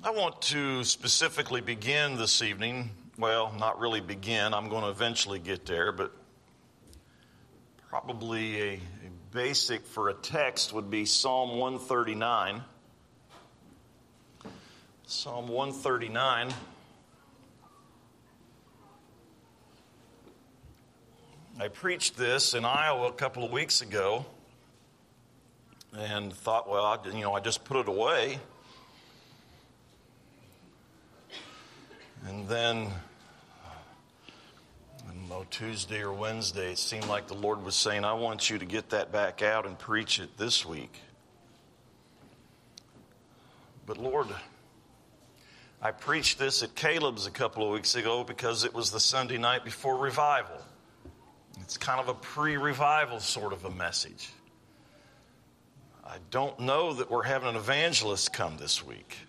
I want to specifically begin this evening, well, not really begin, I'm going to eventually get there, but probably a basic for a text would be Psalm 139. Psalm 139. I preached this in Iowa a couple of weeks ago and thought, well, I just put it away. And then, I don't know, Tuesday or Wednesday, it seemed like the Lord was saying, I want you to get that back out and preach it this week. But Lord, I preached this at Caleb's a couple of weeks ago because it was the Sunday night before revival. It's kind of a pre-revival sort of a message. I don't know that we're having an evangelist come this week.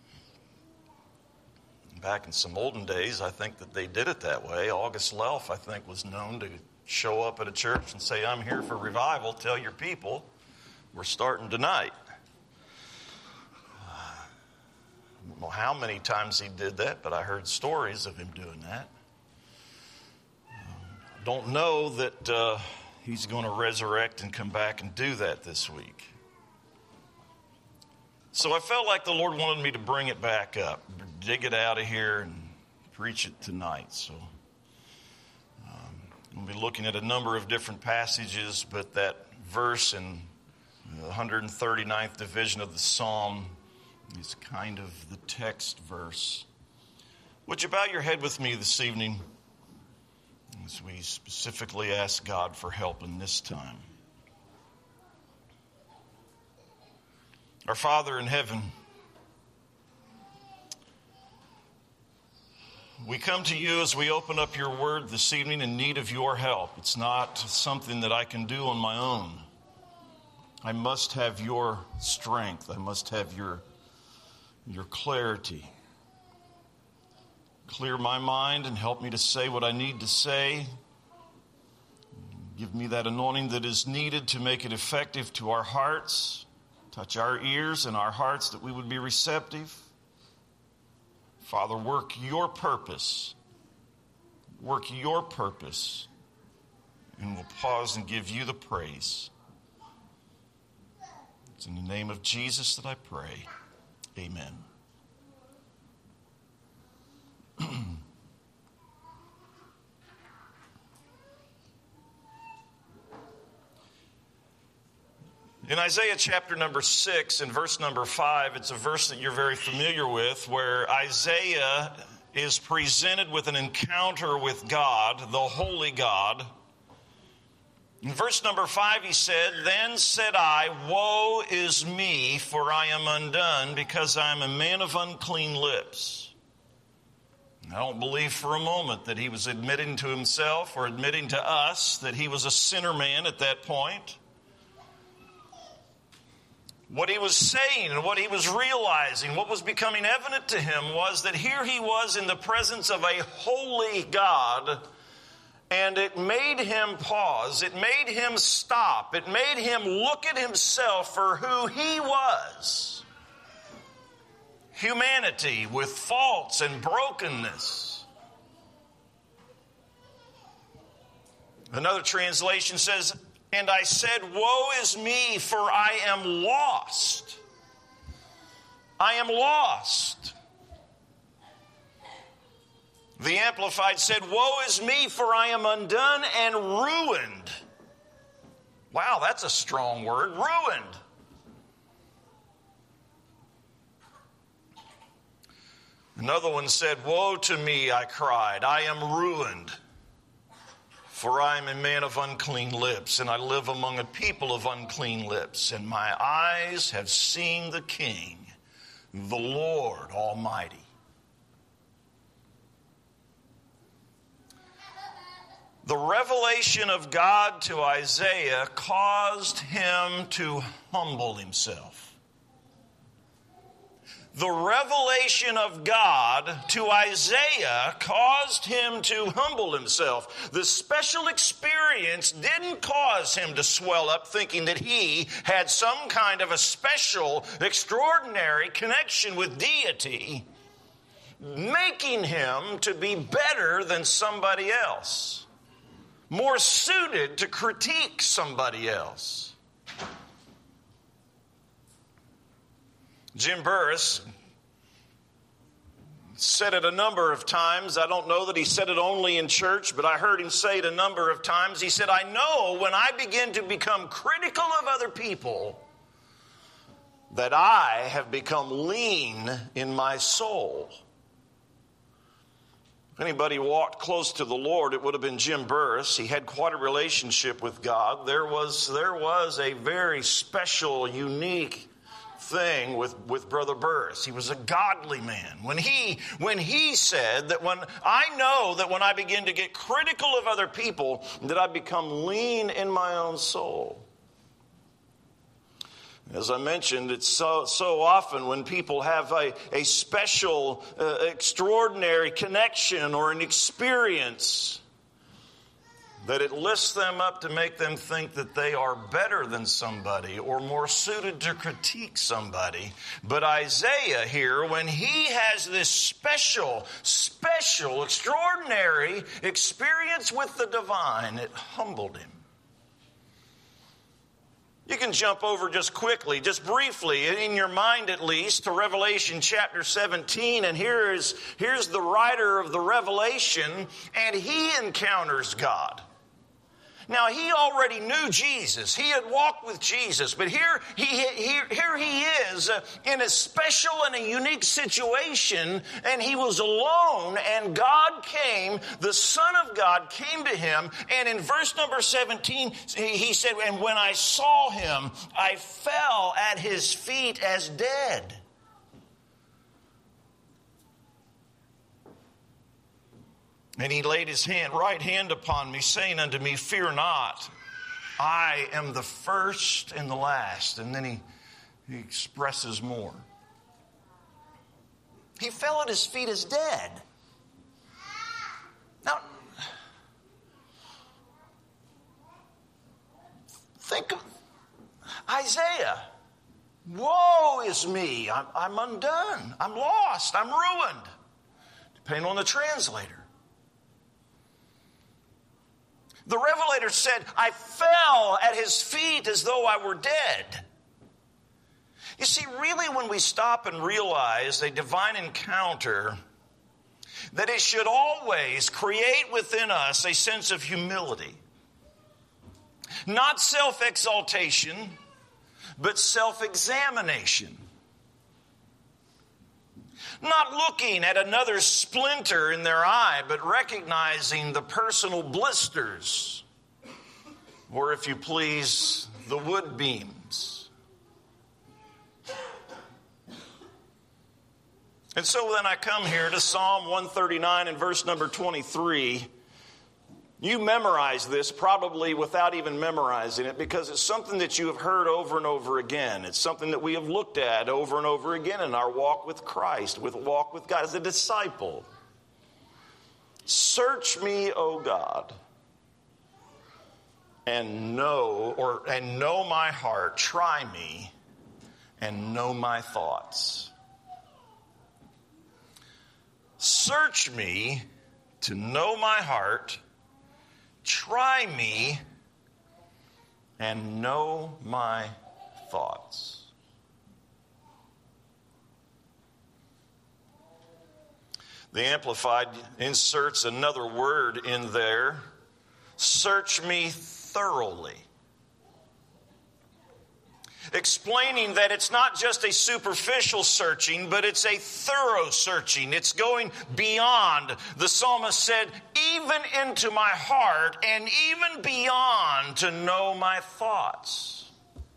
Back in some olden days, I think that they did it that way. August Lelf, I think, was known to show up at a church and say, I'm here for revival. Tell your people we're starting tonight. I don't know how many times he did that, but I heard stories of him doing that. Don't know that he's going to resurrect and come back and do that this week. So I felt like the Lord wanted me to bring it back up, dig it out of here and preach it tonight. So we'll be looking at a number of different passages, but that verse in the 139th division of the Psalm is kind of the text verse. Would you bow your head with me this evening as we specifically ask God for help in this time? Our Father in heaven, we come to you as we open up your word this evening in need of your help. It's not something that I can do on my own. I must have your strength. I must have your clarity. Clear my mind and help me to say what I need to say. Give me that anointing that is needed to make it effective to our hearts. Touch our ears and our hearts that we would be receptive. Father, work your purpose. Work your purpose. And we'll pause and give you the praise. It's in the name of Jesus that I pray. Amen. In Isaiah chapter number 6 and verse number 5, it's a verse that you're very familiar with, where Isaiah is presented with an encounter with God, the holy God. In verse number 5, he said, Then said I, Woe is me, for I am undone, because I am a man of unclean lips. I don't believe for a moment that he was admitting to himself or admitting to us that he was a sinner man at that point. What he was saying and what he was realizing, what was becoming evident to him was that here he was in the presence of a holy God, and it made him pause. It made him stop. It made him look at himself for who he was. Humanity with faults and brokenness. Another translation says, And I said, Woe is me, for I am lost. I am lost. The Amplified said, Woe is me, for I am undone and ruined. Wow, that's a strong word, ruined. Another one said, Woe to me, I cried, I am ruined. For I am a man of unclean lips, and I live among a people of unclean lips, and my eyes have seen the King, the Lord Almighty. The revelation of God to Isaiah caused him to humble himself. The revelation of God to Isaiah caused him to humble himself. The special experience didn't cause him to swell up thinking that he had some kind of a special, extraordinary connection with deity, making him to be better than somebody else, more suited to critique somebody else. Jim Burris said it a number of times. I don't know that he said it only in church, but I heard him say it a number of times. He said, I know when I begin to become critical of other people that I have become lean in my soul. If anybody walked close to the Lord, it would have been Jim Burris. He had quite a relationship with God. There was a very special, unique thing with Brother Burris. He was a godly man. When he said that when I begin to get critical of other people, that I become lean in my own soul. As I mentioned, it's so often when people have a special, extraordinary connection or an experience, that it lifts them up to make them think that they are better than somebody or more suited to critique somebody. But Isaiah here, when he has this special, extraordinary experience with the divine, it humbled him. You can jump over just quickly, just briefly, in your mind at least, to Revelation chapter 17. And here's the writer of the Revelation, and he encounters God. Now, he already knew Jesus. He had walked with Jesus. But here he is in a special and a unique situation, and he was alone, and God came, the Son of God came to him, and in verse number 17, he said, and when I saw him, I fell at his feet as dead. And he laid his right hand upon me, saying unto me, fear not, I am the first and the last. And then he expresses more. He fell at his feet as dead. Now, think of Isaiah. Woe is me. I'm undone. I'm lost. I'm ruined. Depending on the translator. The Revelator said, I fell at his feet as though I were dead. You see, really when we stop and realize a divine encounter, that it should always create within us a sense of humility. Not self-exaltation, but self-examination. Not looking at another splinter in their eye, but recognizing the personal blisters, or if you please, the wood beams. And so then I come here to Psalm 139 and verse number 23. You memorize this probably without even memorizing it, because it's something that you have heard over and over again. It's something that we have looked at over and over again in our walk with Christ, with walk with God as a disciple. Search me, O God, and know my heart. Try me and know my thoughts. Search me to know my heart. Try me and know my thoughts. The Amplified inserts another word in there. Search me thoroughly. Explaining that it's not just a superficial searching, but it's a thorough searching. It's going beyond. The psalmist said, even into my heart and even beyond to know my thoughts.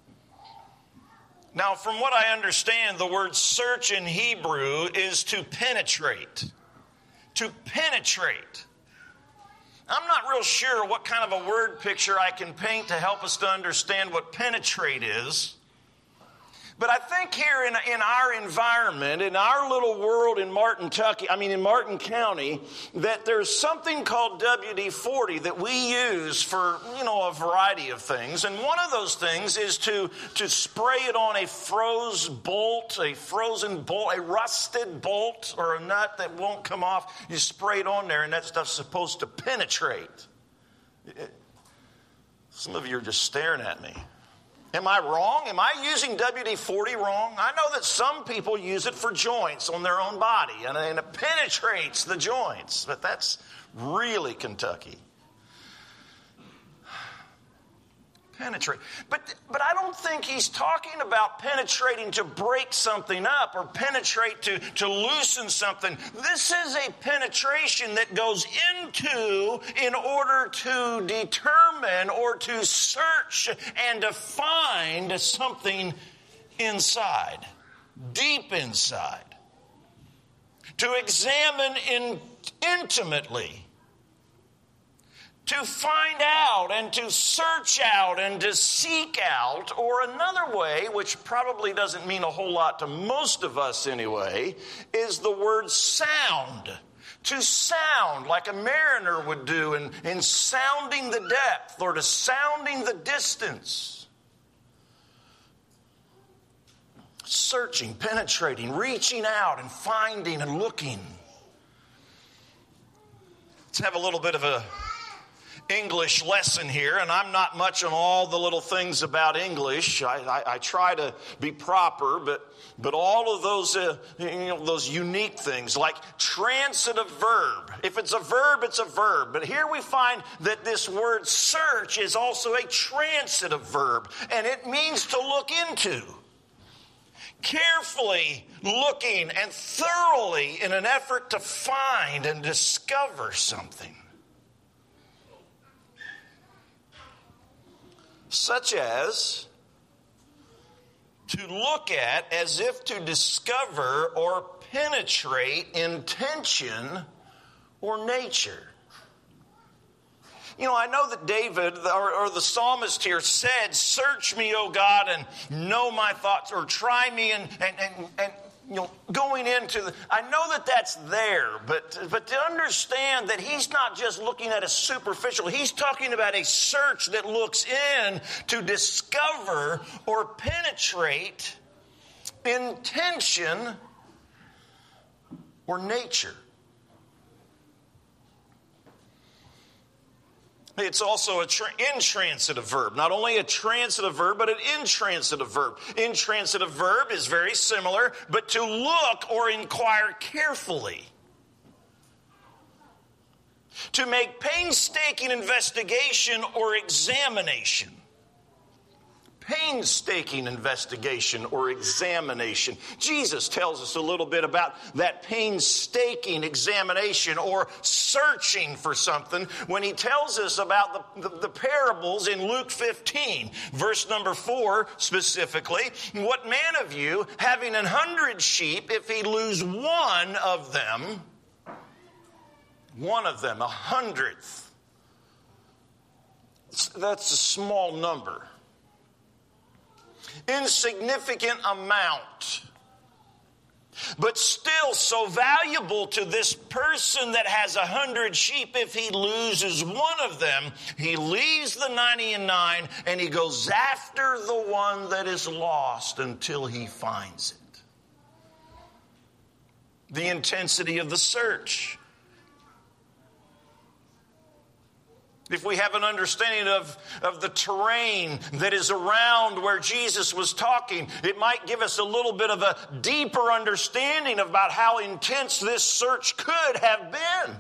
Now, from what I understand, the word search in Hebrew is to penetrate. To penetrate. I'm not real sure what kind of a word picture I can paint to help us to understand what penetrate is. But I think here in our environment, in our little world in Martin County, that there's something called WD-40 that we use for, a variety of things. And one of those things is to spray it on a frozen bolt, a rusted bolt, or a nut that won't come off. You spray it on there, and that stuff's supposed to penetrate. Some of you are just staring at me. Am I wrong? Am I using WD-40 wrong? I know that some people use it for joints on their own body, and it penetrates the joints, but that's really Kentucky. Penetrate. But I don't think he's talking about penetrating to break something up or penetrate to loosen something. This is a penetration that goes into in order to determine or to search and to find something inside, deep inside. To examine intimately. To find out and to search out and to seek out, or another way, which probably doesn't mean a whole lot to most of us anyway, is the word sound. To sound like a mariner would do in sounding the depth or to sounding the distance. Searching, penetrating, reaching out and finding and looking. Let's have a little bit of a English lesson here, and I'm not much on all the little things about English. I try to be proper, but all of those those unique things like transitive verb. If it's a verb, it's a verb. But here we find that this word search is also a transitive verb, and it means to look into. Carefully looking and thoroughly in an effort to find and discover something. Such as to look at as if to discover or penetrate intention or nature. I know that David or the psalmist here said, "Search me, O God, and know my thoughts," or "Try me and going into I know that that's there, but to understand that he's not just looking at a superficial, he's talking about a search that looks in to discover or penetrate intention or nature. It's also an intransitive verb. Not only a transitive verb, but an intransitive verb. Intransitive verb is very similar, but to look or inquire carefully. To make painstaking investigation or examination. Painstaking investigation or examination. Jesus tells us a little bit about that painstaking examination or searching for something when he tells us about the parables in Luke 15, verse number 4 specifically. What man of you, having 100 sheep, if he lose one of them, 100th, that's a small number. Insignificant amount, but still so valuable to this person that has 100 sheep. If he loses one of them, he leaves the 99 and he goes after the one that is lost until he finds it. The intensity of the search. If we have an understanding of the terrain that is around where Jesus was talking, it might give us a little bit of a deeper understanding about how intense this search could have been.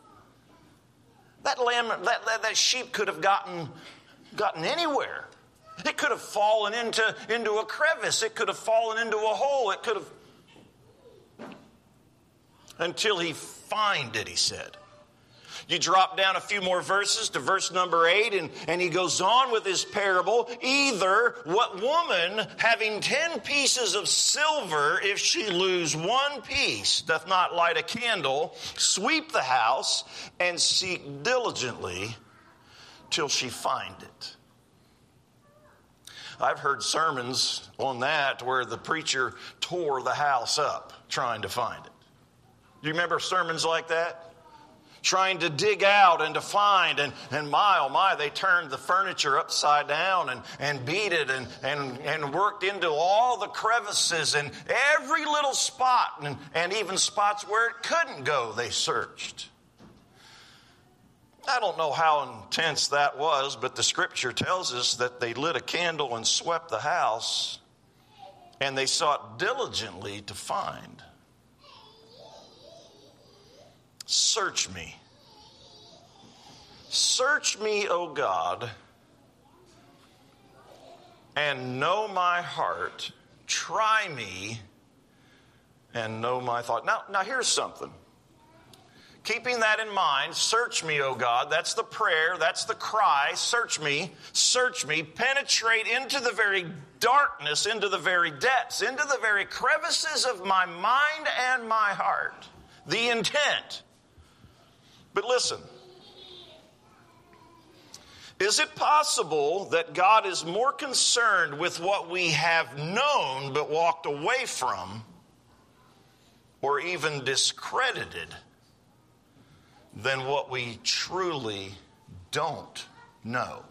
That sheep could have gotten anywhere. It could have fallen into a crevice. It could have fallen into a hole. It could have... Until he find it, he said. You drop down a few more verses to verse number 8, and he goes on with his parable. Either what woman, having 10 pieces of silver, if she lose one piece, doth not light a candle, sweep the house, and seek diligently till she find it. I've heard sermons on that where the preacher tore the house up trying to find it. Do you remember sermons like that? Trying to dig out and to find, and my, they turned the furniture upside down and beat it and worked into all the crevices and every little spot and even spots where it couldn't go, they searched. I don't know how intense that was, but the scripture tells us that they lit a candle and swept the house, and they sought diligently to find. Search me. Search me, O God, and know my heart. Try me and know my thought. Now here's something. Keeping that in mind, search me, O God. That's the prayer. That's the cry. Search me. Penetrate into the very darkness, into the very depths, into the very crevices of my mind and my heart. The intent. But listen, is it possible that God is more concerned with what we have known but walked away from, or even discredited, than what we truly don't know?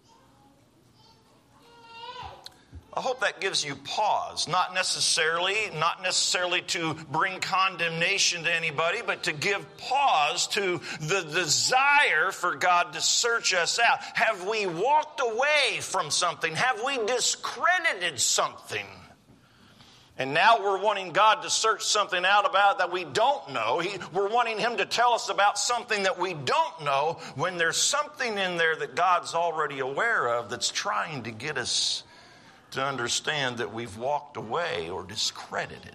I hope that gives you pause, not necessarily to bring condemnation to anybody, but to give pause to the desire for God to search us out. Have we walked away from something? Have we discredited something? And now we're wanting God to search something out about that we don't know. We're wanting Him to tell us about something that we don't know, when there's something in there that God's already aware of that's trying to get us to understand that we've walked away or discredited.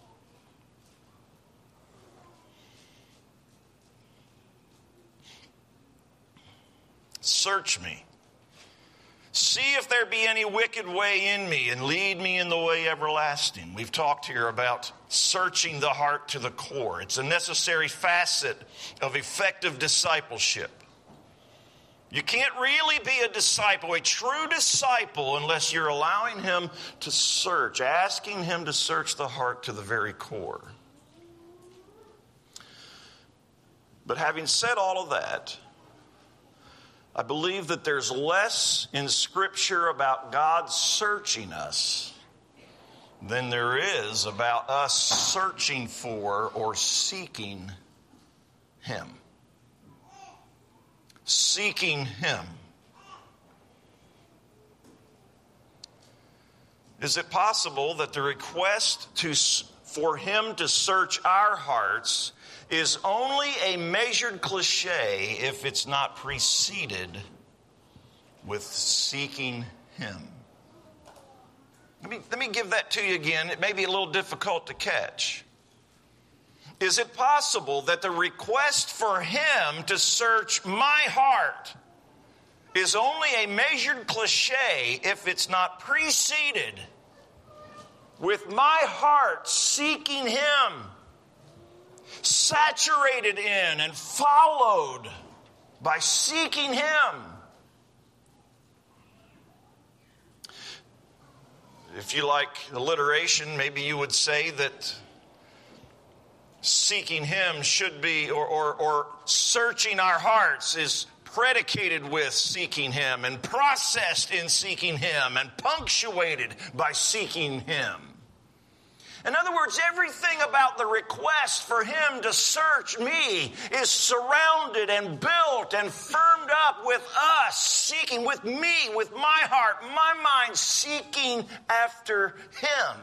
Search me. See if there be any wicked way in me, and lead me in the way everlasting. We've talked here about searching the heart to the core. It's a necessary facet of effective discipleship. You can't really be a disciple, a true disciple, unless you're allowing Him to search, asking Him to search the heart to the very core. But having said all of that, I believe that there's less in Scripture about God searching us than there is about us searching for or seeking Him. Seeking Him. Is it possible that the request for Him to search our hearts is only a measured cliche if it's not preceded with seeking Him? Let me give that to you again. It may be a little difficult to catch. Is it possible that the request for Him to search my heart is only a measured cliche if it's not preceded with my heart seeking Him, saturated in and followed by seeking Him? If you like alliteration, maybe you would say that seeking Him should be, or searching our hearts is predicated with seeking Him and processed in seeking Him and punctuated by seeking Him. In other words, everything about the request for Him to search me is surrounded and built and firmed up with us seeking, with me, with my heart, my mind seeking after Him.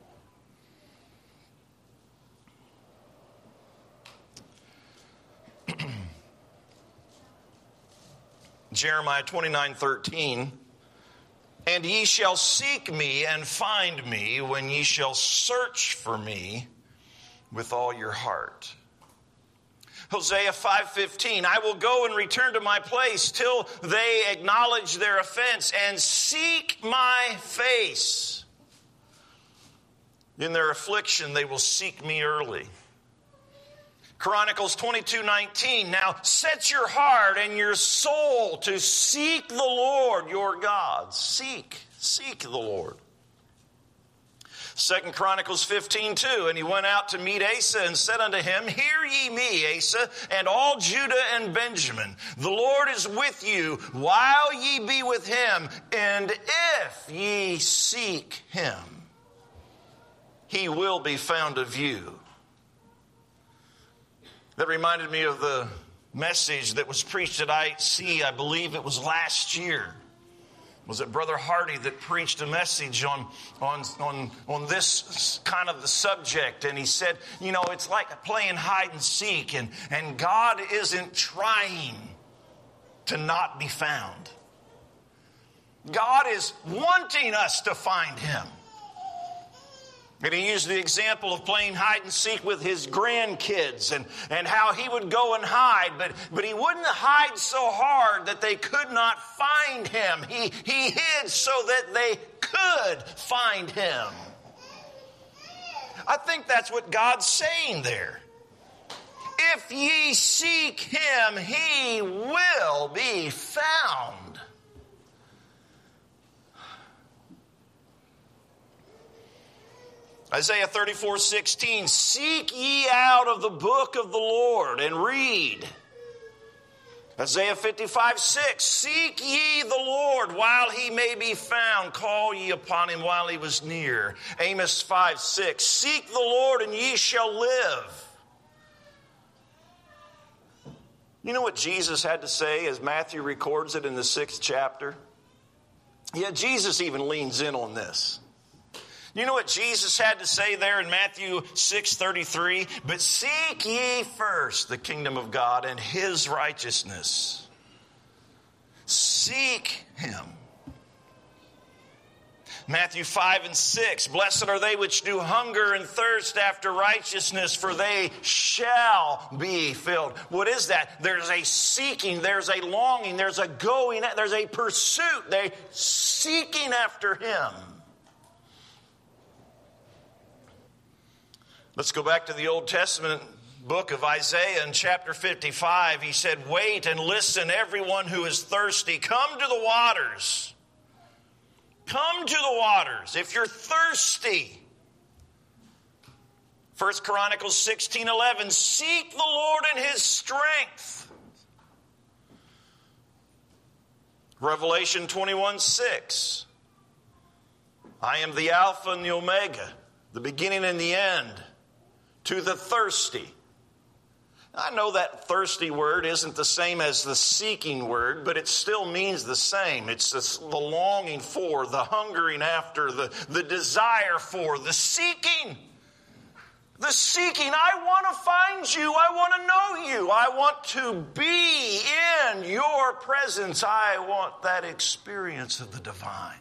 Jeremiah 29:13, and ye shall seek me and find me when ye shall search for me with all your heart. Hosea 5:15, I will go and return to my place till they acknowledge their offense and seek my face. In their affliction they will seek me early. Chronicles 22:19, now set your heart and your soul to seek the Lord your God. Seek. Seek the Lord. 2 Chronicles 15:2, and he went out to meet Asa and said unto him, Hear ye me, Asa, and all Judah and Benjamin. The Lord is with you while ye be with him, and if ye seek him, he will be found of you. That reminded me of the message that was preached at IC, I believe it was last year. Was it Brother Hardy that preached a message on this kind of the subject? And he said, you know, it's like playing hide and seek, and God isn't trying to not be found. God is wanting us to find him. And he used the example of playing hide and seek with his grandkids and how he would go and hide, but he wouldn't hide so hard that they could not find him. He hid so that they could find him. I think that's what God's saying there. If ye seek him, he will be found. Isaiah 34:16, seek ye out of the book of the Lord and read. Isaiah 55:6, seek ye the Lord while he may be found. Call ye upon him while he was near. Amos 5:6, seek the Lord and ye shall live. You know what Jesus had to say as Matthew records it in the 6th chapter? Yeah, Jesus even leans in on this. You know what Jesus had to say there in Matthew 6:33? But seek ye first the kingdom of God and his righteousness. Seek him. Matthew 5:6, blessed are they which do hunger and thirst after righteousness, for they shall be filled. What is that? There's a seeking, there's a longing, there's a going, there's a pursuit. They're seeking after him. Let's go back to the Old Testament book of Isaiah in chapter 55. He said, wait and listen, everyone who is thirsty. Come to the waters. Come to the waters if you're thirsty. 1 Chronicles 16:11, seek the Lord in his strength. Revelation 21:6, I am the Alpha and the Omega, the beginning and the end. To the thirsty. I know that thirsty word isn't the same as the seeking word, but it still means the same. It's the longing for, the hungering after, the desire for, the seeking. The seeking. I want to find you. I want to know you. I want to be in your presence. I want that experience of the divine.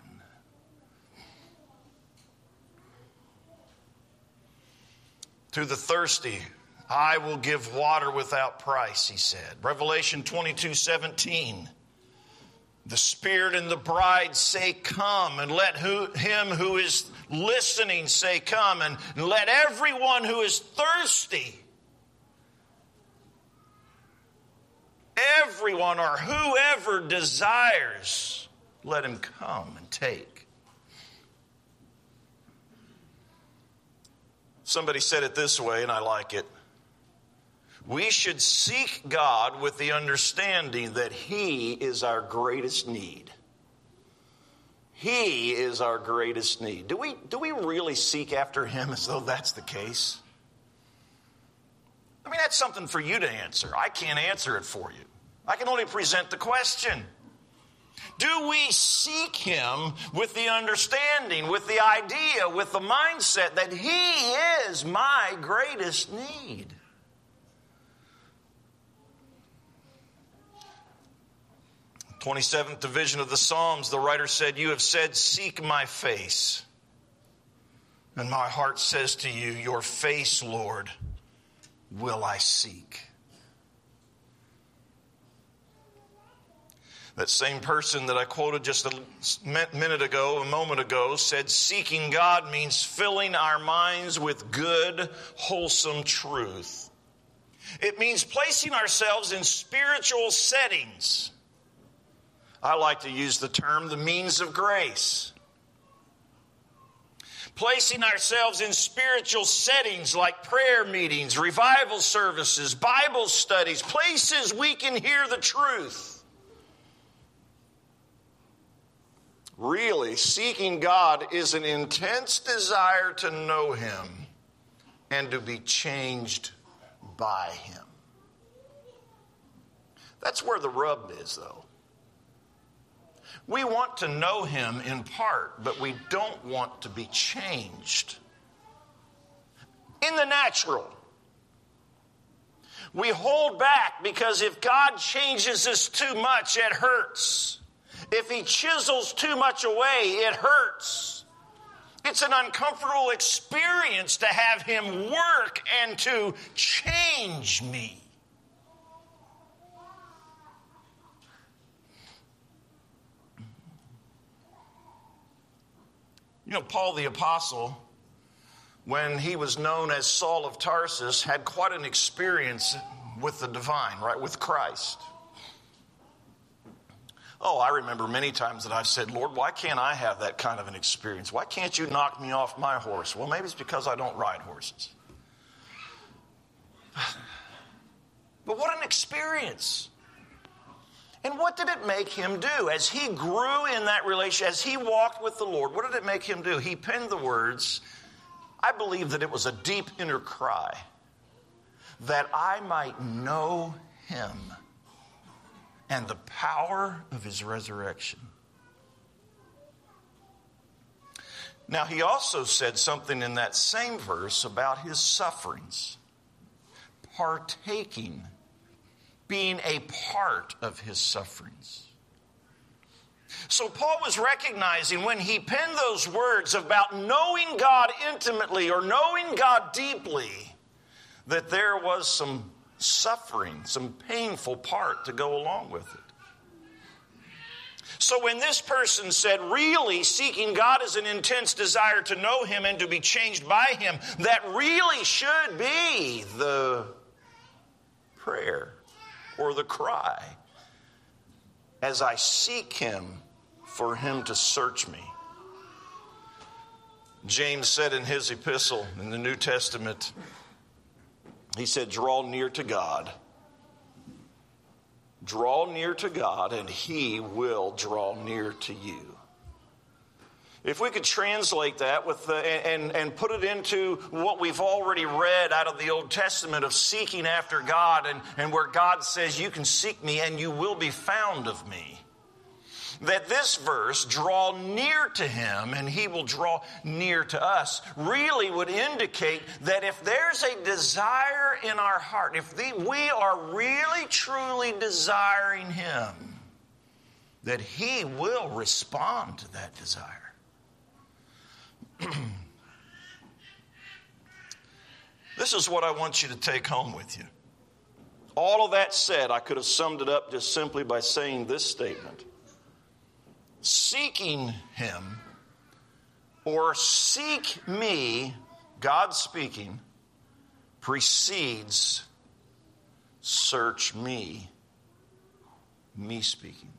To the thirsty, I will give water without price, he said. Revelation 22:17. The Spirit and the bride say, come, and let him who is listening say, come, and let everyone who is thirsty, everyone or whoever desires, let him come and take. Somebody said it this way, and I like it. We should seek God with the understanding that he is our greatest need. He is our greatest need. Do we really seek after him as though that's the case? I mean, that's something for you to answer. I can't answer it for you. I can only present the question. Do we seek him with the understanding, with the idea, with the mindset that he is my greatest need? In 27th division of the Psalms, the writer said, you have said, seek my face. And my heart says to you, your face, Lord, will I seek. That same person that I quoted just a moment ago, said seeking God means filling our minds with good, wholesome truth. It means placing ourselves in spiritual settings. I like to use the term the means of grace. Placing ourselves in spiritual settings like prayer meetings, revival services, Bible studies, places we can hear the truth. Really, seeking God is an intense desire to know Him and to be changed by Him. That's where the rub is, though. We want to know Him in part, but we don't want to be changed. In the natural, we hold back because if God changes us too much, it hurts. If He chisels too much away, it hurts. It's an uncomfortable experience to have Him work and to change me. You know, Paul the Apostle, when he was known as Saul of Tarsus, had quite an experience with the divine, right, with Christ. Oh, I remember many times that I've said, Lord, why can't I have that kind of an experience? Why can't you knock me off my horse? Well, maybe it's because I don't ride horses. But what an experience. And what did it make him do? As he grew in that relationship, as he walked with the Lord, what did it make him do? He penned the words, I believe that it was a deep inner cry, that I might know Him and the power of His resurrection. Now, he also said something in that same verse about his sufferings, partaking, being a part of his sufferings. So Paul was recognizing when he penned those words about knowing God intimately or knowing God deeply, that there was some suffering, some painful part to go along with it. So when this person said, really seeking God is an intense desire to know Him and to be changed by Him, that really should be the prayer or the cry as I seek Him for Him to search me. James said in his epistle in the New Testament, he said, draw near to God. Draw near to God and He will draw near to you. If we could translate that with and put it into what we've already read out of the Old Testament of seeking after God and where God says, you can seek me and you will be found of me. That this verse, draw near to Him and He will draw near to us, really would indicate that if there's a desire in our heart, if we are really truly desiring Him, that He will respond to that desire. This is what I want you to take home with you. All of that said, I could have summed it up just simply by saying this statement. Seeking Him, or seek me, God speaking, precedes search me, me speaking.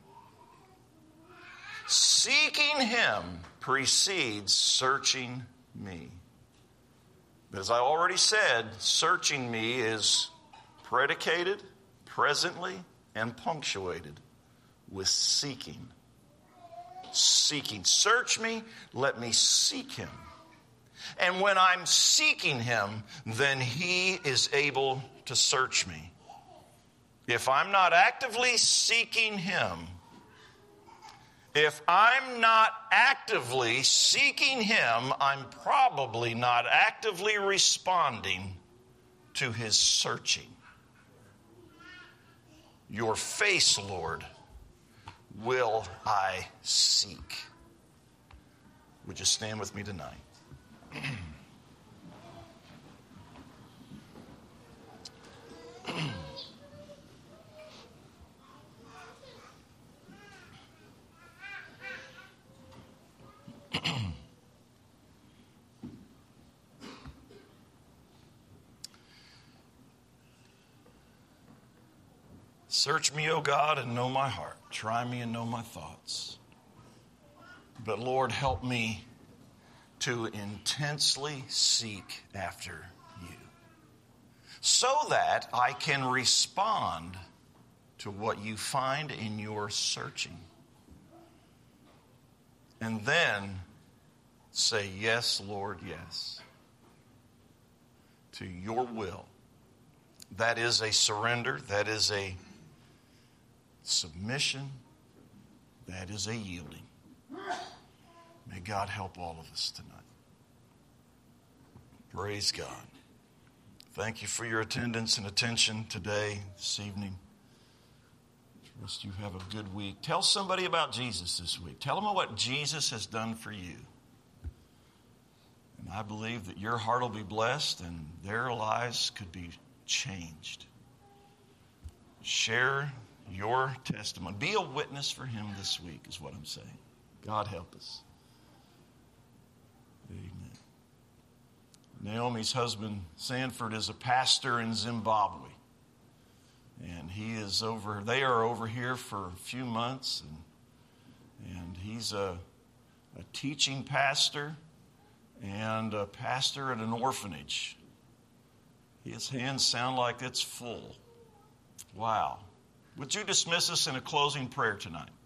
Seeking Him precedes searching me. But as I already said, searching me is predicated, presently, and punctuated with seeking. Seeking. Search me, let me seek Him. And when I'm seeking Him, then He is able to search me. If I'm not actively seeking Him, if I'm not actively seeking Him, I'm probably not actively responding to His searching. Your face, Lord, will I seek. Would you stand with me tonight? Search me, O God, and know my heart. Try me and know my thoughts. But Lord, help me to intensely seek after you, so that I can respond to what you find in your searching. And then say, yes, Lord, yes, to your will. That is a surrender. That is a submission. That is a yielding. May God help all of us tonight. Praise God. Thank you for your attendance and attention today, this evening. Trust you have a good week. Tell somebody about Jesus this week. Tell them what Jesus has done for you. And I believe that your heart will be blessed and their lives could be changed. Share your testimony. Be a witness for him this week is what I'm saying. God help us. Amen. Naomi's husband, Sanford, is a pastor in Zimbabwe. And they are over here for a few months. And he's a teaching pastor and a pastor at an orphanage. His hands sound like it's full. Wow. Would you dismiss us in a closing prayer tonight?